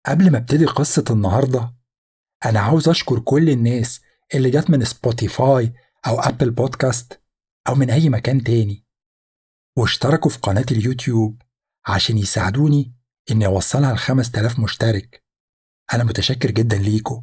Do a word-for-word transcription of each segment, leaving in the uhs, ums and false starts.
قبل ما ابتدي قصة النهاردة، أنا عاوز أشكر كل الناس اللي جت من سبوتيفاي أو أبل بودكاست أو من أي مكان تاني واشتركوا في قناة اليوتيوب عشان يساعدوني إني أوصلها لخمس تلاف مشترك. أنا متشكر جدا ليكوا.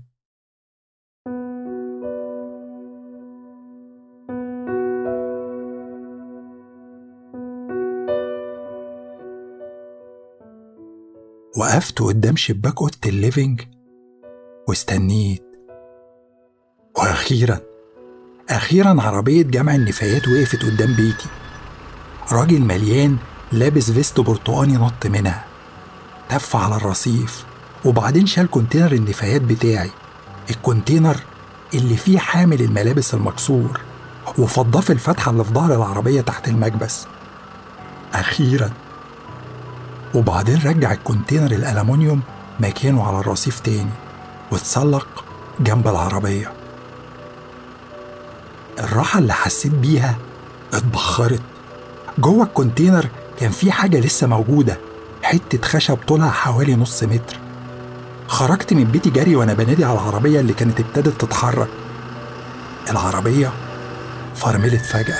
وقفت قدام شباك أوضة الليفينج واستنيت، وأخيرا أخيرا عربية جمع النفايات وقفت قدام بيتي. راجل مليان لابس فيست برتقاني نط منها، تف على الرصيف وبعدين شال كونتينر النفايات بتاعي، الكونتينر اللي فيه حامل الملابس المكسور، وفضاه في الفتحة اللي في ظهر العربية تحت المكبس. أخيرا. وبعدين رجع الكونتينر الألمونيوم مكانه على الرصيف تاني واتسلق جنب العربية. الراحة اللي حسيت بيها اتبخرت. جوه الكونتينر كان في حاجة لسه موجودة، حتة خشب طولها حوالي نص متر. خرجت من بيتي جري وانا بنادي على العربية اللي كانت ابتدت تتحرك. العربية فرملت فجأة.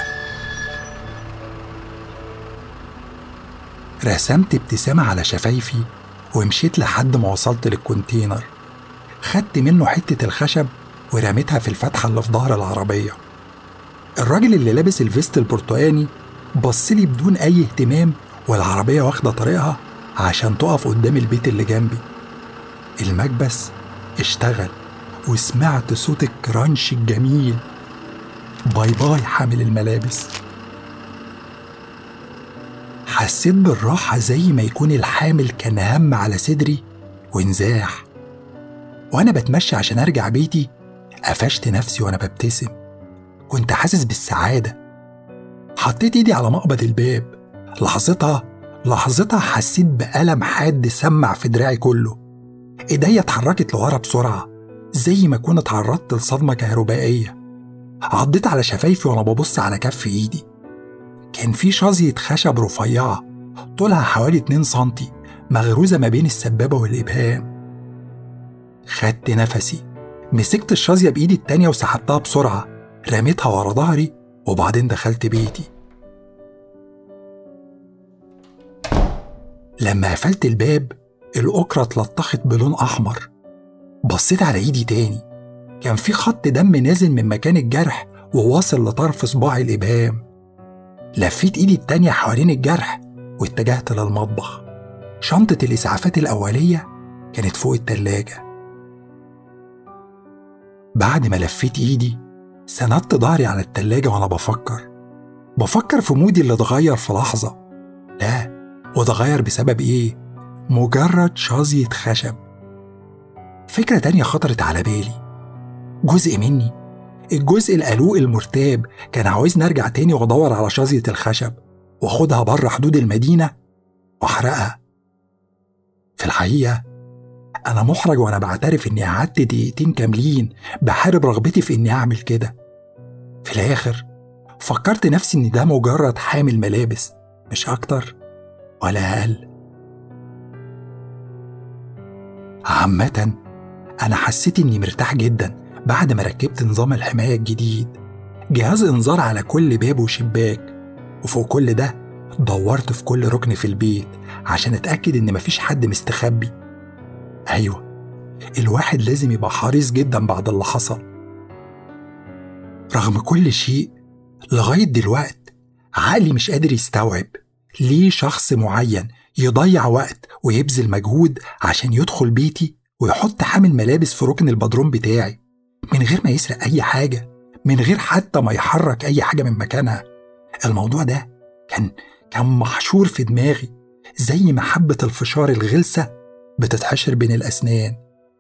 رسمت ابتسامة على شفايفي ومشيت لحد ما وصلت للكونتينر. خدت منه حتة الخشب ورميتها في الفتحة اللي في ظهر العربية. الراجل اللي لابس الفيست البرتقاني بصلي بدون أي اهتمام، والعربية واخدة طريقها عشان تقف قدام البيت اللي جنبي. المكبس اشتغل وسمعت صوت الكرانش الجميل. باي باي حامل الملابس. حسيت بالراحة زي ما يكون الحامل كان هم على صدري وانزاح. وأنا بتمشى عشان أرجع بيتي قفشت نفسي وأنا ببتسم. كنت حاسس بالسعادة. حطيت إيدي على مقبض الباب. لحظتها لحظتها حسيت بألم حاد سمع في دراعي كله. إيديا اتحركت لورا بسرعة زي ما كنت اتعرضت لصدمة كهربائية. عضيت على شفايفي وأنا ببص على كف إيدي. كان في شظية خشب رفيعة طولها حوالي اتنين سنتي مغروزة ما بين السبابة والإبهام. خدت نفسي، مسكت الشظية بإيدي التانية وسحبتها بسرعة، رميتها ورا ظهري وبعدين دخلت بيتي. لما قفلت الباب الأكرة اتلطخت بلون أحمر. بصيت على إيدي تاني، كان في خط دم نازل من مكان الجرح وواصل لطرف صباعي الإبهام. لفيت إيدي التانية حوالين الجرح واتجهت للمطبخ. شنطة الإسعافات الأولية كانت فوق التلاجة. بعد ما لفيت إيدي سندت ظهري على التلاجة وأنا بفكر بفكر في مودي اللي اتغير في لحظة. لا، واتغير بسبب إيه؟ مجرد شظية خشب. فكرة تانية خطرت على بالي. جزء مني، الجزء القلوق المرتاب، كان عاوز نرجع تاني وادور على شظية الخشب واخدها بره حدود المدينة واحرقها. في الحقيقة أنا محرج وأنا بعترف إني قعدت دقيقتين كاملين بحارب رغبتي في إني أعمل كده. في الآخر فكرت نفسي إن ده مجرد حامل ملابس، مش أكتر ولا أقل. عامة أنا حسيت إني مرتاح جدا بعد ما ركبت نظام الحماية الجديد، جهاز إنذار على كل باب وشباك. وفوق كل ده دورت في كل ركن في البيت عشان أتأكد إن مفيش حد مستخبي. أيوة، الواحد لازم يبقى حريص جدا بعد اللي حصل. رغم كل شيء لغاية دلوقت عقلي مش قادر يستوعب ليه شخص معين يضيع وقت ويبذل مجهود عشان يدخل بيتي ويحط حامل ملابس في ركن البدروم بتاعي من غير ما يسرق أي حاجة، من غير حتى ما يحرك أي حاجة من مكانها. الموضوع ده كان كان محشور في دماغي زي ما حبة الفشار الغلسة بتتحشر بين الأسنان.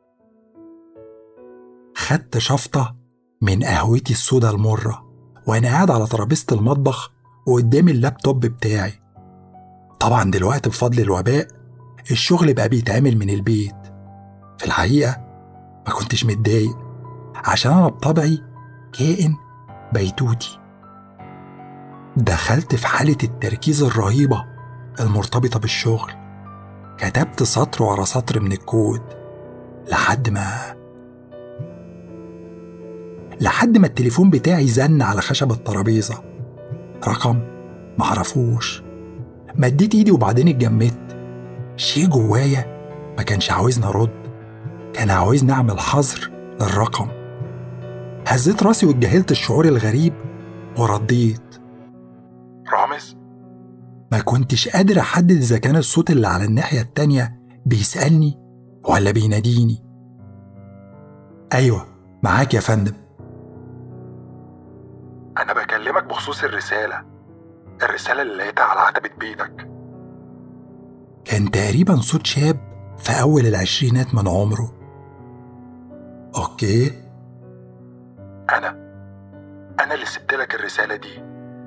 خدت شفطة من قهوتي السودا المرة وأنا قاعد على ترابيزة المطبخ وقدامي اللابتوب بتاعي. طبعا دلوقتي بفضل الوباء الشغل بقى بيتعمل من البيت. في الحقيقة ما كنتش متضايق عشان أنا بطبعي كائن بيتوتي. دخلت في حالة التركيز الرهيبة المرتبطة بالشغل. كتبت سطر ورا سطر من الكود لحد ما لحد ما التليفون بتاعي زن على خشب الترابيزة. رقم معرفوش. مديت ايدي وبعدين اتجمدت. شيء جوايا ما كانش عاوزني ارد، كان عاوزني اعمل حظر للرقم. هزيت راسي واتجاهلت الشعور الغريب ورديت: رامز. ما كنتش قادر احدد اذا كان الصوت اللي على الناحية التانية بيسألني ولا بيناديني. ايوه معاك يا فندم. انا بكلمك بخصوص الرسالة الرسالة اللي لقيتها على عتبة بيتك. كان تقريبا صوت شاب في اول العشرينات من عمره. اوكي. انا انا اللي سبت لك الرسالة دي.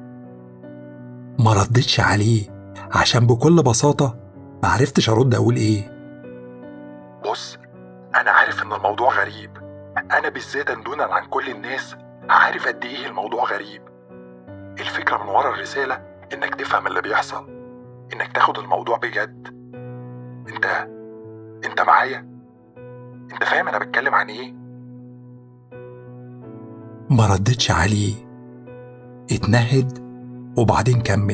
ما ردتش عليه عشان بكل بساطة معرفتش ارد اقول ايه. بص، انا عارف ان الموضوع غريب، انا بالذات دونا عن كل الناس عارف قد ايه الموضوع غريب. الفكرة من ورا الرسالة انك تفهم اللي بيحصل، انك تاخد الموضوع بجد. انت انت معايا؟ انت فاهم انا بتكلم عن ايه؟ ما ردتش عليه. اتنهد وبعدين كمل: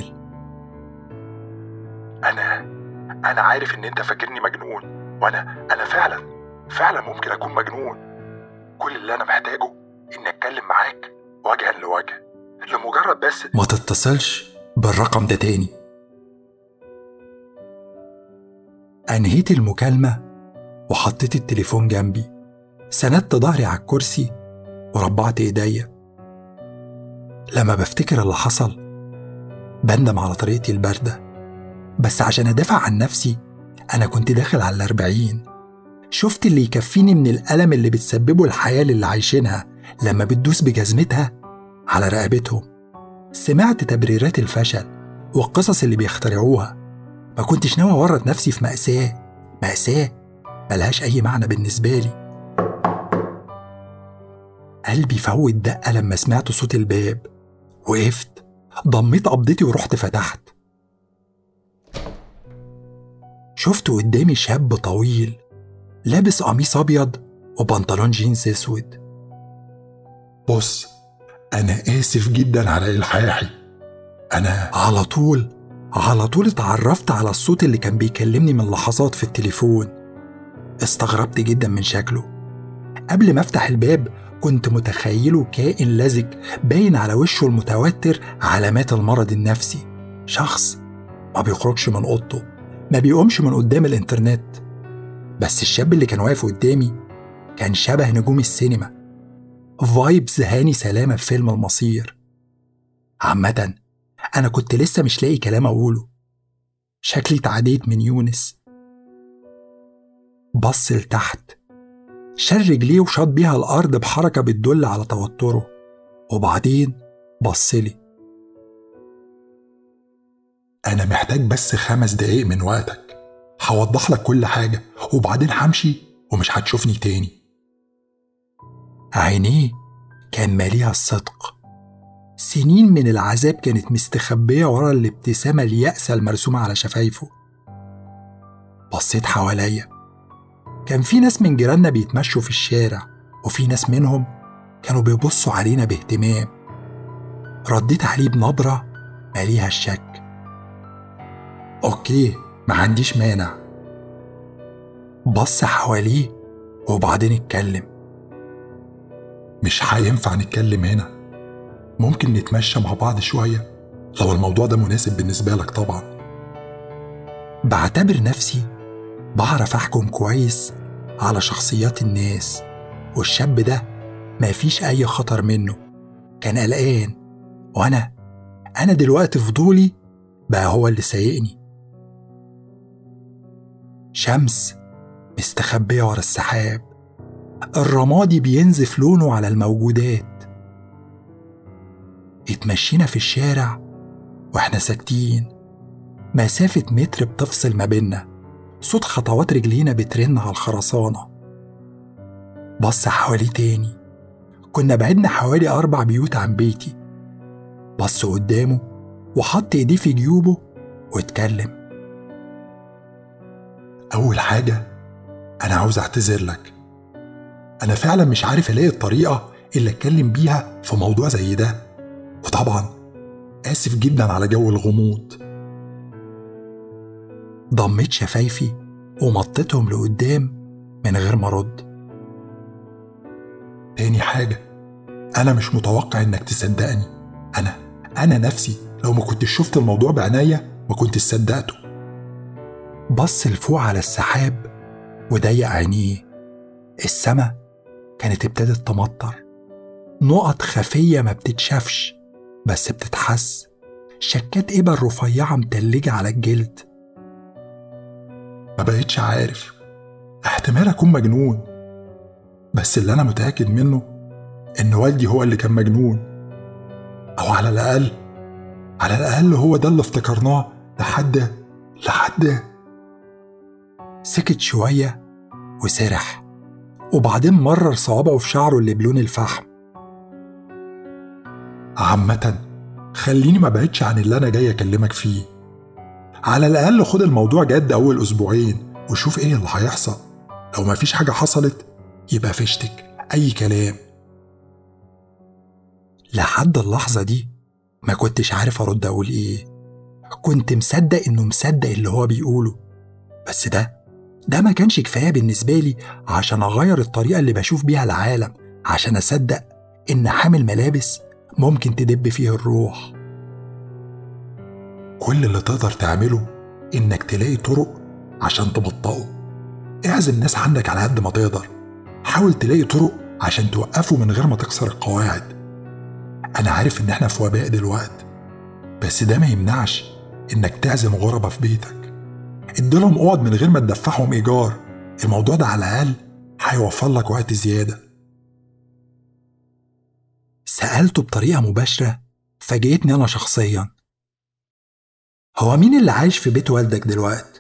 انا انا عارف ان انت فاكرني مجنون، وانا انا فعلا فعلا ممكن اكون مجنون. كل اللي انا محتاجه اني اتكلم معاك وجها لوجه، لمجرد بس ما تتصلش بالرقم ده تاني. انهيت المكالمة وحطيت التليفون جنبي، سندت ظهري على الكرسي وربعت ايديا. لما بفتكر اللي حصل بندم على طريقتي الباردة، بس عشان ادافع عن نفسي انا كنت داخل على الاربعين. شفت اللي يكفيني من الألم اللي بتسببه الحياة اللي عايشينها لما بتدوس بجزمتها على رقبتهم. سمعت تبريرات الفشل والقصص اللي بيخترعوها. ما كنتش ناوي أورط نفسي في مأساة مأساة ملهاش أي معنى بالنسبة لي. قلبي فوت دقة لما سمعت صوت الباب. وقفت، ضميت قبضتي ورحت فتحت. شفت قدامي شاب طويل لابس قميص أبيض وبنطلون جينز أسود. بص، أنا آسف جدا على إلحاحي. أنا على طول على طول اتعرفت على الصوت اللي كان بيكلمني من لحظات في التليفون. استغربت جدا من شكله. قبل ما افتح الباب كنت متخيله كائن لزج باين على وشه المتوتر علامات المرض النفسي. شخص ما بيخرجش من أوضته، ما بيقومش من قدام الإنترنت. بس الشاب اللي كان واقف قدامي كان شبه نجوم السينما، فايبز هاني سلامة في فيلم المصير. عامة أنا كنت لسه مش لاقي كلام أقوله. شكلي اتعديت من يونس. بص لتحت، شال رجليه وشاط بيها الأرض بحركة بتدل على توتره، وبعدين بصلي: أنا محتاج بس خمس دقايق من وقتك، هوضح لك كل حاجة وبعدين همشي ومش هتشوفني تاني. عينيه كان ماليها الصدق. سنين من العذاب كانت مستخبية ورا الابتسامة اليأسة المرسومة على شفايفه. بصيت حواليا، كان في ناس من جيراننا بيتمشوا في الشارع، وفي ناس منهم كانوا بيبصوا علينا باهتمام. رديت عليه بنبرة ماليها الشك: أوكي، ما عنديش مانع. بص حواليه وبعدين اتكلم: مش هينفع نتكلم هنا، ممكن نتمشى مع بعض شوية لو الموضوع ده مناسب بالنسبة لك. طبعا بعتبر نفسي بعرف أحكم كويس على شخصيات الناس، والشاب ده ما فيش أي خطر منه. كان قلقان، وأنا أنا دلوقتي فضولي بقى هو اللي سايقني. شمس مستخبية ورا السحاب، الرمادي بينزف لونه على الموجودات. اتمشينا في الشارع واحنا ساكتين، مسافة متر بتفصل ما بينا، صوت خطوات رجلينا بترن على الخرسانة. بص حوالي تاني، كنا بعدنا حوالي أربع بيوت عن بيتي. بص قدامه وحط ايديه في جيوبه واتكلم: أول حاجة، أنا عاوز أعتذر لك. أنا فعلا مش عارف ألاقي الطريقة اللي أتكلم بيها في موضوع زي ده، وطبعا آسف جدا على جو الغموض. ضميت شفايفي ومطيتهم لقدام من غير ما أرد. تاني حاجة، أنا مش متوقع إنك تصدقني. أنا أنا نفسي لو ما كنتش شفت الموضوع بعناية ما كنتش صدقته. بص لفوق على السحاب وضيق عينيه. السما كانت ابتدت تمطر، نقط خفية ما بتتشافش بس بتتحس، شكات إبر رفيعة متلجة على الجلد. ما بقيتش عارف، احتمال أكون مجنون، بس اللي أنا متأكد منه إن والدي هو اللي كان مجنون، أو على الأقل على الأقل هو ده اللي افتكرناه لحد لحد سكت شوية وسرح، وبعدين مرر صوابعه في شعره اللي بلون الفحم. عامة خليني ما بعدش عن اللي أنا جاي أكلمك فيه. على الأقل خد الموضوع جد أول أسبوعين وشوف إيه اللي هيحصل. لو ما فيش حاجة حصلت يبقى فشتك أي كلام. لحد اللحظة دي ما كنتش عارف أرد أقول إيه. كنت مصدق إنه مصدق اللي هو بيقوله، بس ده ده ما كانش كفاية بالنسبة لي عشان أغير الطريقة اللي بشوف بيها العالم، عشان أصدق إن حامل ملابس ممكن تدب فيه الروح. كل اللي تقدر تعمله إنك تلاقي طرق عشان تبطئه. اعزم ناس عندك على قد ما تقدر، حاول تلاقي طرق عشان توقفه من غير ما تكسر القواعد. أنا عارف إن إحنا في وباء دلوقتي، بس ده ما يمنعش إنك تعزم غربة في بيتك، اديلهم اوض من غير ما تدفعهم إيجار. الموضوع ده على الأقل هيوفر لك وقت زيادة. سألته بطريقة مباشرة فاجئتني أنا شخصيا. هو مين اللي عايش في بيت والدك دلوقتي؟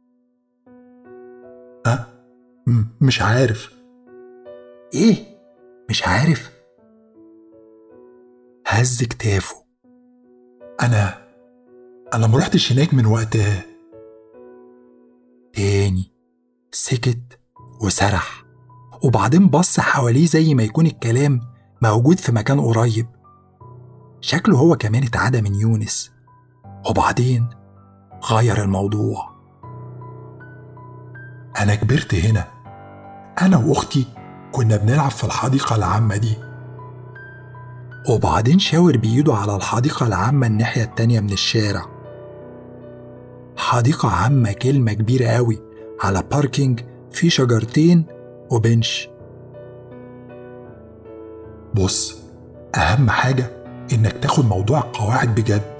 ها؟ م- مش عارف. إيه؟ مش عارف؟ هز كتافه. أنا أنا مرحتش هناك من وقتها. تاني سكت وسرح، وبعدين بص حواليه زي ما يكون الكلام موجود في مكان قريب. شكله هو كمان اتعدى من يونس، وبعدين غير الموضوع. أنا كبرت هنا، أنا وأختي كنا بنلعب في الحديقة العامة دي. وبعدين شاور بإيده على الحديقة العامة الناحية التانية من الشارع. حديقة عامة كلمة كبيرة قوي على باركينج فيه شجرتين وبنش. بص، أهم حاجة إنك تاخد موضوع القواعد بجد.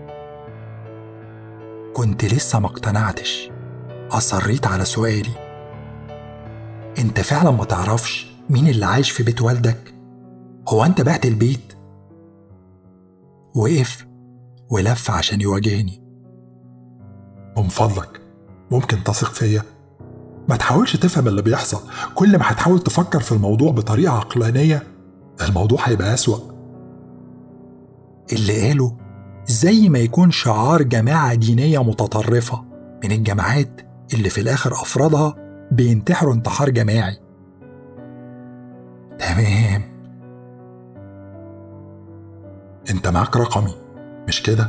كنت لسه ما اقتنعتش، أصريت على سؤالي. أنت فعلا ما تعرفش مين اللي عايش في بيت والدك؟ هو أنت بعت البيت؟ وقف ولف عشان يواجهني. من فضلك ممكن تثق فيا؟ ما تحاولش تفهم اللي بيحصل. كل ما هتحاول تفكر في الموضوع بطريقة عقلانية الموضوع هيبقى أسوأ. اللي قاله زي ما يكون شعار جماعة دينية متطرفة من الجماعات اللي في الآخر أفرادها بينتحروا انتحار جماعي. تمام، انت معاك رقمي مش كده؟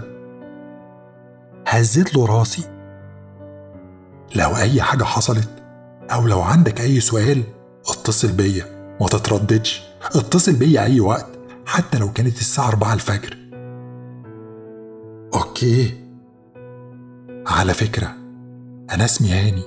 هزيت له راسي. لو أي حاجة حصلت أو لو عندك أي سؤال اتصل بيا، ما تترددش، اتصل بيا أي وقت حتى لو كانت الساعة أربعة الفجر. أوكي. على فكرة أنا اسمي هاني.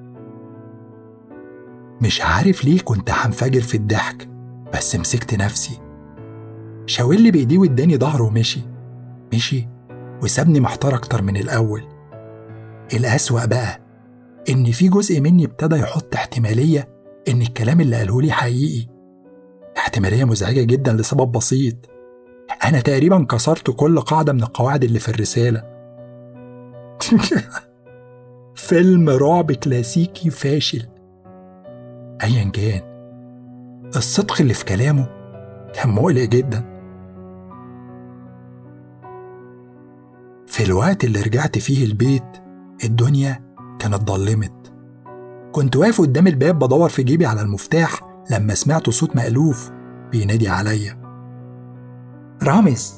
مش عارف ليه كنت هنفجر في الضحك، بس مسكت نفسي. شاور لي بإيديه واداني ظهره ومشي مشي وسابني محتار أكتر من الأول. الأسوأ بقى إن في جزء مني ابتدى يحط احتمالية إن الكلام اللي قاله لي حقيقي. احتمالية مزعجة جدا لسبب بسيط. أنا تقريبا كسرت كل قاعدة من القواعد اللي في الرسالة. فيلم رعب كلاسيكي فاشل. أيا كان، الصدق اللي في كلامه كان مقلق جدا. في الوقت اللي رجعت فيه البيت الدنيا كانت ضلمت، كنت واقف قدام الباب بدور في جيبي على المفتاح لما سمعت صوت مألوف بينادي عليا: رامز.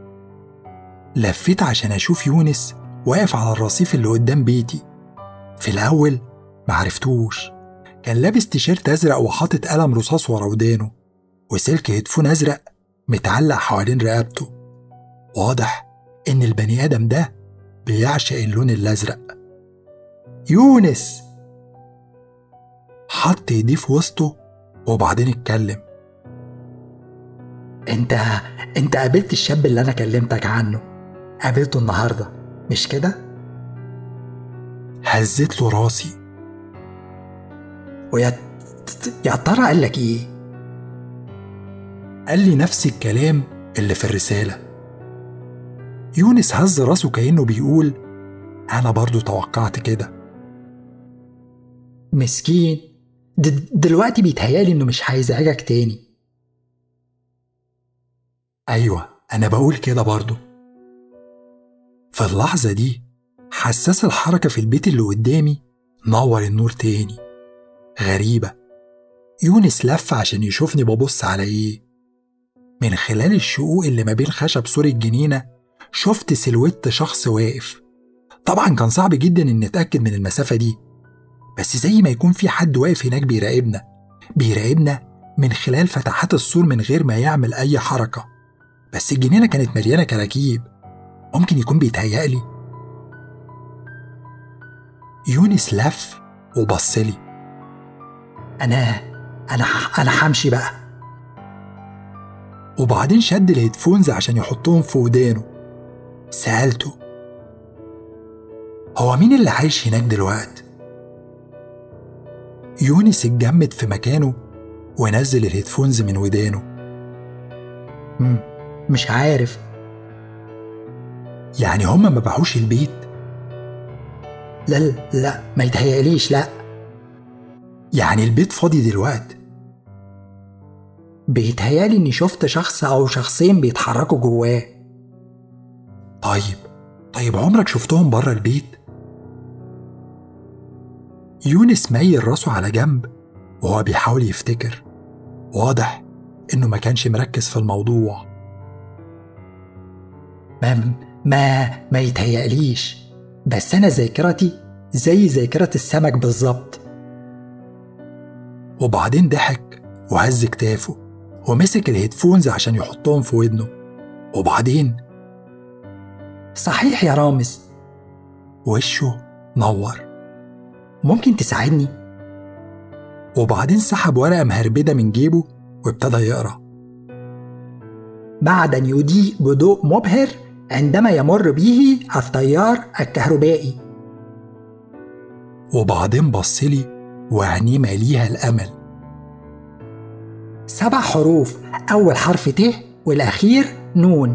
لفيت عشان أشوف يونس واقف على الرصيف اللي قدام بيتي. في الأول معرفتوش، كان لابس تيشيرت أزرق وحاطط قلم رصاص ورا ودانه وسلك هيدفون أزرق متعلق حوالين رقبته. واضح إن البني آدم ده بيعشق اللون الأزرق. يونس! حط ايديه في وسطه وبعدين اتكلم: انت انت قابلت الشاب اللي انا كلمتك عنه، قابلته النهارده مش كده؟ هزيت له راسي. ويا يا ترى قال لك ايه؟ قال لي نفس الكلام اللي في الرسالة. يونس هز راسه كأنه بيقول: انا برضو توقعت كده. مسكين، دلوقتي بيتهيالي انه مش هيزعجك تاني. ايوه انا بقول كده برضو. في اللحظة دي حساس الحركة في البيت اللي قدامي نور النور تاني. غريبة، يونس لف عشان يشوفني ببص على ايه. من خلال الشقوق اللي ما بين خشب سور الجنينة شفت سلويت شخص واقف. طبعا كان صعب جدا ان اتأكد من المسافة دي، بس زي ما يكون في حد واقف هناك بيراقبنا بيراقبنا من خلال فتحات السور من غير ما يعمل أي حركة. بس الجنينة كانت مليانة كراكيب، ممكن يكون بيتهيألي. يونس لف وبصلي. أنا أنا أنا همشي بقى. وبعدين شد الهيدفونز عشان يحطهم في ودانه. سألته: هو مين اللي عايش هناك دلوقتي؟ يونس اتجمد في مكانه ونزل الهيدفونز من ودانه. مم. مش عارف. يعني هما ما باعوش البيت؟ لا لا ما يتهيأليش. لا، يعني البيت فاضي دلوقتي. بيتهيألي اني شفت شخص او شخصين بيتحركوا جواه. طيب طيب عمرك شفتهم بره البيت؟ يونس ميل راسه على جنب وهو بيحاول يفتكر. واضح انه ما كانش مركز في الموضوع. ما ما ما يتهيأليش، بس انا ذاكرتي زي ذاكرة السمك بالظبط. وبعدين ضحك وهز كتافه ومسك الهيدفونز عشان يحطهم في ودنه. وبعدين: صحيح يا رامز. وشه نور. ممكن تساعدني؟ وبعدين سحب ورقة مهربدة من جيبه وابتدى يقرأ: بعد أن يضيء بضوء مبهر عندما يمر به التيار الكهربائي. وبعدين بصلي وعينيه ماليها الأمل. سبع حروف، أول حرف ت والأخير نون.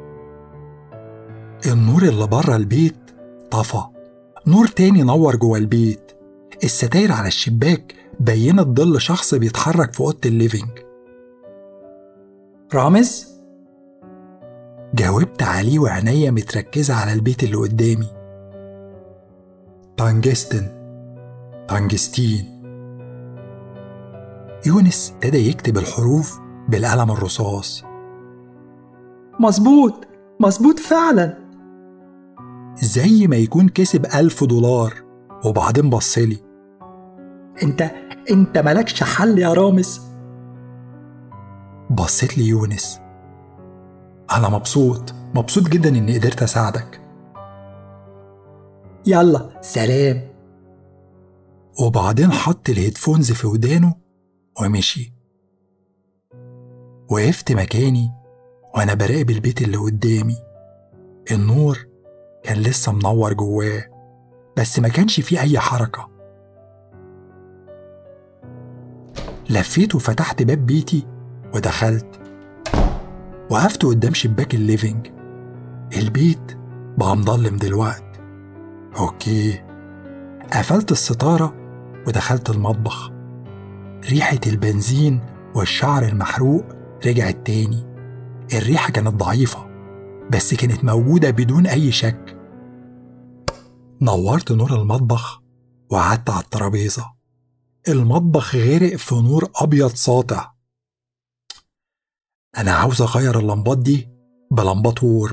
النور اللي بره البيت طفى، نور تاني نور جوه البيت. الستاير على الشباك بينت ظل شخص بيتحرك في أوضة الليفينج. رامز؟ جاوبت عليه وعينيا متركزة على البيت اللي قدامي. تانجستن، تانجستين. يونس ابتدى يكتب الحروف بالقلم الرصاص. مظبوط مظبوط فعلا. زي ما يكون كسب ألف دولار. وبعدين بصلي: انت انت مالكش حل يا رامز. بصيت لي يونس: انا مبسوط مبسوط جدا اني قدرت اساعدك. يلا سلام. وبعدين حط الهيدفونز في ودانه ومشي. وقفت مكاني وانا براقب البيت اللي قدامي. النور كان لسه منور جواه بس ما كانش فيه اي حركة. لفيت وفتحت باب بيتي ودخلت. وقفت قدام شباك الليفينج. البيت بقى مضلم دلوقتي. اوكي. قفلت الستارة ودخلت المطبخ. ريحة البنزين والشعر المحروق رجعت تاني. الريحة كانت ضعيفة بس كانت موجودة بدون أي شك. نورت نور المطبخ وقعدت على الترابيزة. المطبخ غرق في نور أبيض ساطع. أنا عاوز أغير اللمبات دي بلمبات وورم.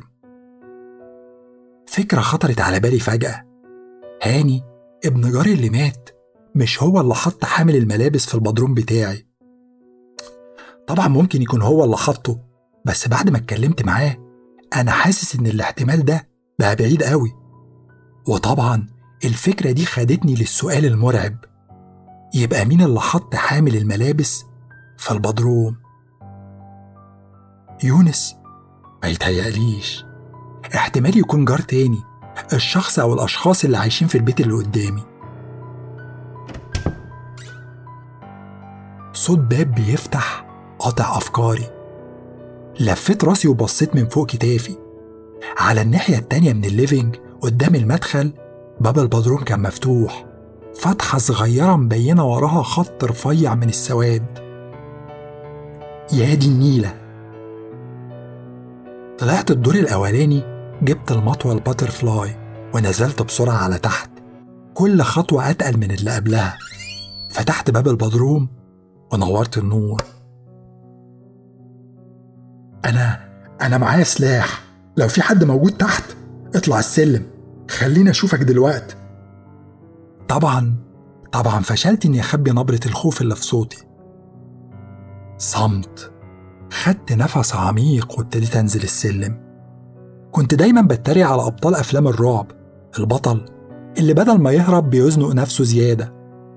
فكرة خطرت على بالي فجأة. هاني ابن جاري اللي مات مش هو اللي حط حامل الملابس في البدروم بتاعي؟ طبعا ممكن يكون هو اللي حطه، بس بعد ما اتكلمت معاه أنا حاسس إن الاحتمال ده بقى بعيد قوي. وطبعا الفكرة دي خدتني للسؤال المرعب: يبقى مين اللي حط حامل الملابس في البدروم؟ يونس؟ ما يتهيأليش. احتمال يكون جار تاني، الشخص أو الأشخاص اللي عايشين في البيت اللي قدامي. صوت باب بيفتح قاطع أفكاري. لفيت راسي وبصيت من فوق كتافي. على الناحية التانية من الليفينج قدام المدخل باب البدروم كان مفتوح، فتحة صغيرة مبينة وراها خط رفيع من السواد. يا دي النيلة! طلعت الدور الأولاني، جبت المطوة الباترفلاي ونزلت بسرعة على تحت، كل خطوة أتقل من اللي قبلها. فتحت باب البدروم ونورت النور. أنا أنا معايا سلاح، لو في حد موجود تحت اطلع السلم، خليني أشوفك دلوقتي. طبعا طبعا فشلت إني أخبي نبرة الخوف اللي في صوتي. صمت. خدت نفس عميق وابتديت أنزل السلم. كنت دايما بتريق على أبطال أفلام الرعب، البطل اللي بدل ما يهرب بيزنق نفسه زيادة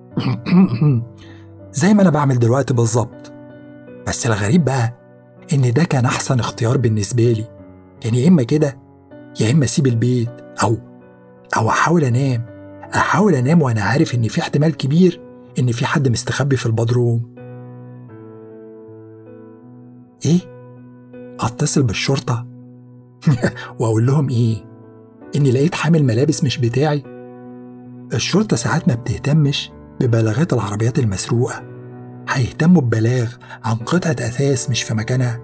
زي ما أنا بعمل دلوقتي بالظبط. بس الغريب بقى إن ده كان أحسن اختيار بالنسبة لي. كان يا إما كده يا إما أسيب البيت، أو أو أحاول أنام أحاول أنام وأنا عارف إن في احتمال كبير إن في حد مستخبي في البدروم. إيه؟ أتصل بالشرطة وأقول لهم إيه؟ إني لقيت حامل ملابس مش بتاعي؟ الشرطة ساعات ما بتهتمش ببلاغات العربيات المسروقة، هيهتموا ببلاغ عن قطعة أثاث مش في مكانها.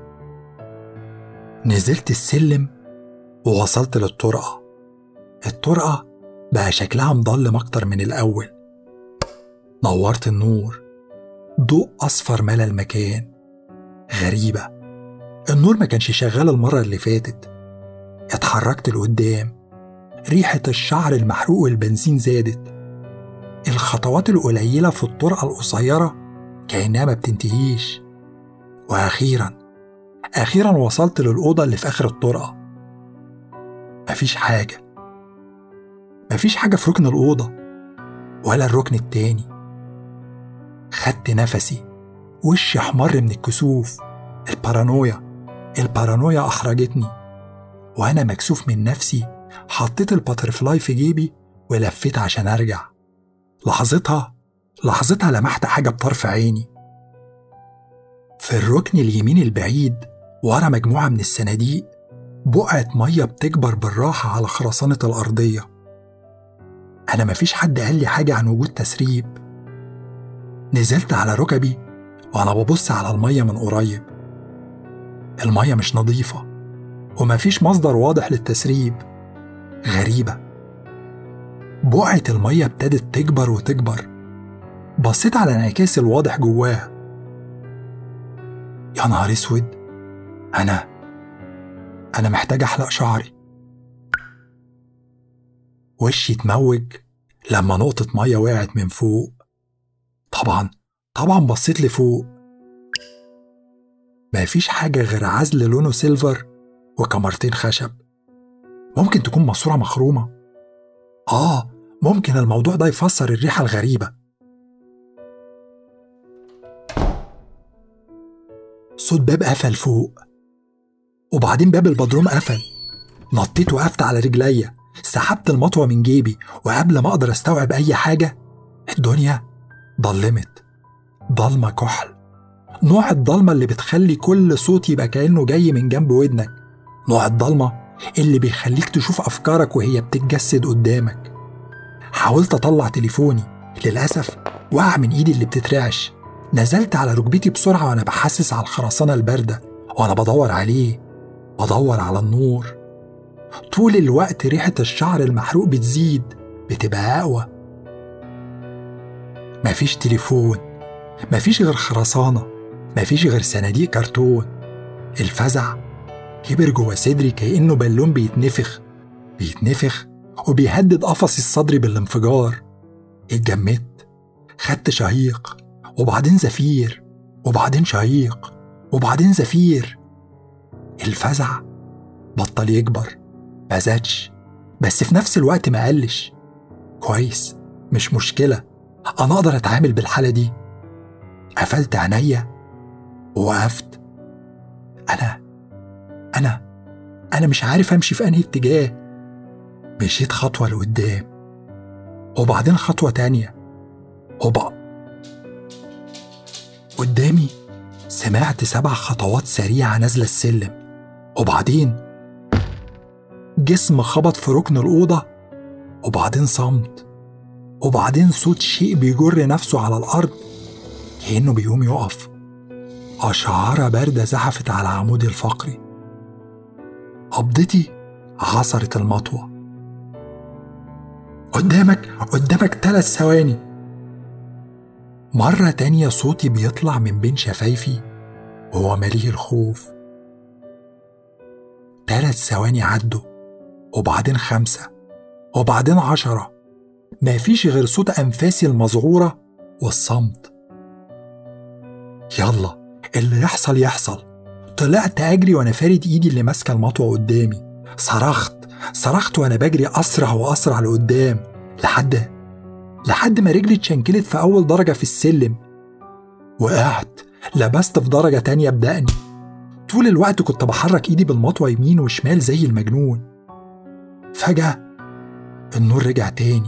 نزلت السلم ووصلت للطرقة. الطرقة بقى شكلها مضلم أكتر من الأول. نورت النور، ضوء أصفر ملا المكان. غريبة، النور ما كانش شغال المرة اللي فاتت. اتحركت لقدام، ريحة الشعر المحروق والبنزين زادت. الخطوات القليلة في الطرقة القصيرة كأنها ما بتنتهيش. وأخيرا أخيرا وصلت للأوضة اللي في آخر الطرقة. مفيش حاجة مفيش حاجة في ركن الأوضة ولا الركن التاني. خدت نفسي، وشي احمر من الكسوف. البارانويا البارانويا أحرجتني، وأنا مكسوف من نفسي حطيت الباترفلاي في جيبي ولفيت عشان أرجع. لحظتها لحظتها لمحت حاجة بطرف عيني. في الركن اليمين البعيد ورا مجموعة من الصناديق بقعة مية بتكبر بالراحة على خرسانة الأرضية. أنا مفيش حد قال لي حاجة عن وجود تسريب. نزلت على ركبي وأنا ببص على المية من قريب. المية مش نظيفة ومفيش مصدر واضح للتسريب. غريبة، بقعة المية ابتدت تكبر وتكبر. بصيت على الانعكاس الواضح جواها. يا نهار اسود، أنا أنا محتاج أحلق شعري. وشي اتموج لما نقطة مية وقعت من فوق. طبعا طبعا بصيت لفوق، مفيش حاجة غير عزل لونه سيلفر وكمرتين خشب. ممكن تكون ماسورة مخرومة. آه ممكن الموضوع ده يفسر الريحة الغريبة. صوت باب قفل فوق، وبعدين باب البدروم قفل. نطيت وقفت على رجليا، سحبت المطوة من جيبي، وقبل ما أقدر أستوعب أي حاجة الدنيا ضلمت. ضلمة كحل، نوع الضلمة اللي بتخلي كل صوت يبقى كأنه جاي من جنب ودنك، نوع الضلمة اللي بيخليك تشوف أفكارك وهي بتتجسد قدامك. حاولت أطلع تليفوني، للأسف وقع من إيدي اللي بتترعش. نزلت على ركبتي بسرعة وأنا بحسس على الخرسانة الباردة، وأنا بدور عليه، بدور على النور. طول الوقت ريحة الشعر المحروق بتزيد، بتبقى أقوى. مفيش تليفون، مفيش غير خرسانة، مفيش غير صناديق كرتون. الفزع كبر جوا صدري كأنه بالون بيتنفخ بيتنفخ وبيهدد قفصي الصدري بالانفجار. اتجمدت، خدت شهيق وبعدين زفير وبعدين شهيق وبعدين زفير. الفزع بطل يكبر، ما زادش، بس في نفس الوقت ما قلش. كويس، مش مشكلة، أنا أقدر أتعامل بالحالة دي. قفلت عينيا ووقفت. أنا أنا أنا مش عارف أمشي في أنهي اتجاه. مشيت خطوة لقدام وبعدين خطوة تانية وبقى قدامي سمعت سبع خطوات سريعة نازلة السلم، وبعدين جسم خبط في ركن الأوضة، وبعدين صمت، وبعدين صوت شيء بيجر نفسه على الأرض كأنه بيقوم يقف. أشعارة باردة زحفت على عمودي الفقري. قبضتي عصرت المطوة. قدامك قدامك ثلاث ثواني. مرة تانية صوتي بيطلع من بين شفايفي وهو مليء الخوف. ثلاث ثواني عدوا، وبعدين خمسة، وبعدين عشرة. مفيش غير صوت أنفاسي المذعورة والصمت. يلا، اللي يحصل يحصل. طلعت أجري وأنا فارد إيدي اللي ماسكة المطوة قدامي. صرخت صرخت وأنا بجري أسرع وأسرع لقدام لحد لحد ما رجلي اتشنكلت في أول درجة في السلم. وقعت، لبست في درجة تانية بدقني. طول الوقت كنت بحرك إيدي بالمطوة يمين وشمال زي المجنون. فجأة النور رجع تاني.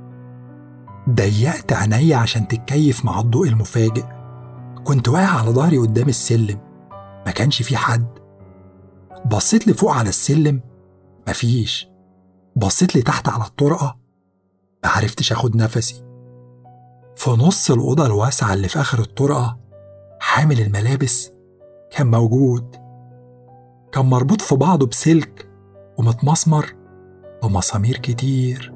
ضيقت عينيا عشان تتكيف مع الضوء المفاجئ. كنت واقع على ظهري قدام السلم، ما كانش في حد. بصيت لفوق على السلم، مفيش. بصيت لتحت على الطرقة، معرفتش اخد نفسي. في نص الأوضة الواسعة اللي في آخر الطرقة حامل الملابس كان موجود. كان مربوط في بعضه بسلك ومتمسمر بمسامير كتير.